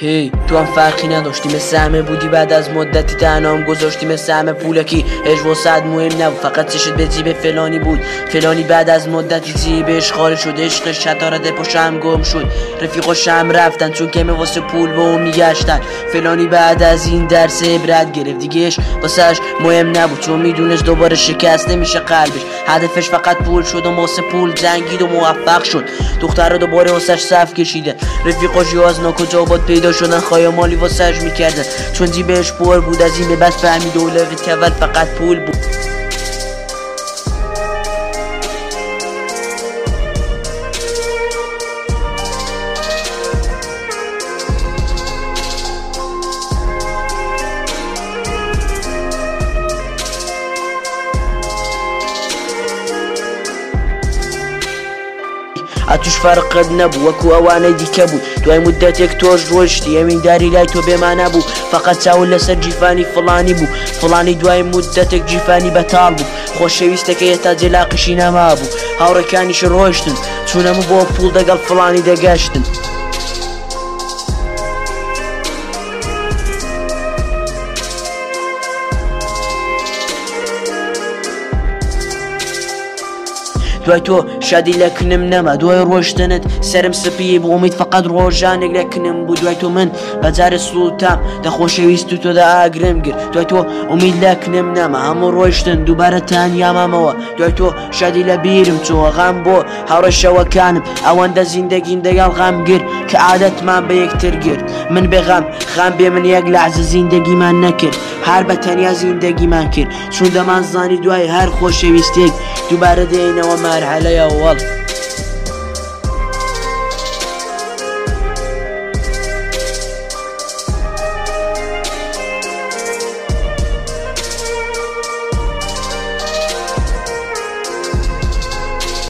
هی تو هم فرقی نداشتی، مثل همه بودی، بعد از مدتی تنهام گذاشتی مثل همه. پولکی اجواسد مهم نبود، فقط چشت به جیب فلانی بود. فلانی بعد از مدتی جیبش خالی شد، عشقش شطارت پشم گم شد. رفیقاش هم رفتن چون که واسه پول به اون میگشتن. فلانی بعد از این درس عبرت گرفت، دیگهش واسهش مهم نبود چون میدونست دوباره شکست نمیشه قلبش. هدفش فقط پول شد و واسه پول جنگید و موفق شد. دختر رو دوباره واسش صف کشیده، رفیقاش از ناکجا باد پیدا شدن، خایمالی واسش میکردن چون جیبش پر بود. از این به بعد فهمید اولویت اول فقط پول بود. اتوش فرقت نبود وکو اوانه دیکه بود. دوای مدت یک توش روشتی امین داری لای تو به من نبود، فقط چاول لسر جیفانی فلانی بود. فلانی دوای مدت یک جیفانی بتال بود، خوشویسته که تا جلاقشی نما بود. هاورکانیش روشتن چونمو با پول دقل فلانی دگشتن. دوای تو شادی لکنم نما، دوای روشتنت سرم سپیه با امید فقط روشانک لکنم بود. دوای تو من بزار سلطم ده خوشویست تو ده اگرم گر. دوای تو امید لکنم نما، همو روشتن دوباره تنیا ماما. دوای تو شادی لبیرم تو غم بو هر شوکانم اوان ده زندگین دگل غم گر که عادت من به یک ترگیر. من به غم به من یک لحظه زندگی من نکرد، هر بتنیا زندگی من کرد چون ده من زانی دوای هر خوشویست یک دوباره دینه و مرحله اول.